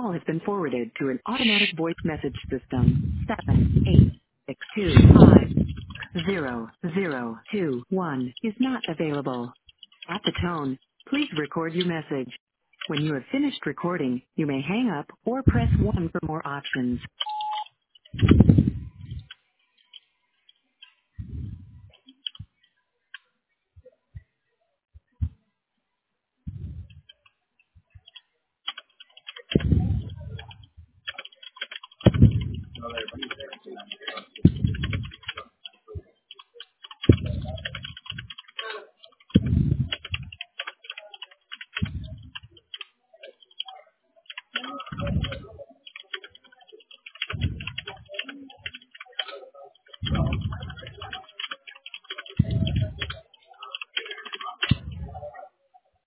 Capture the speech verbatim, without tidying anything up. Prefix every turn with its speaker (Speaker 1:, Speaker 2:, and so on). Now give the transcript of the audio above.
Speaker 1: call has been forwarded to an automatic voice message system. Seven eight six two five zero zero two one is not available. At the tone, please record your message. When you have finished recording, you may hang up or press one for more options.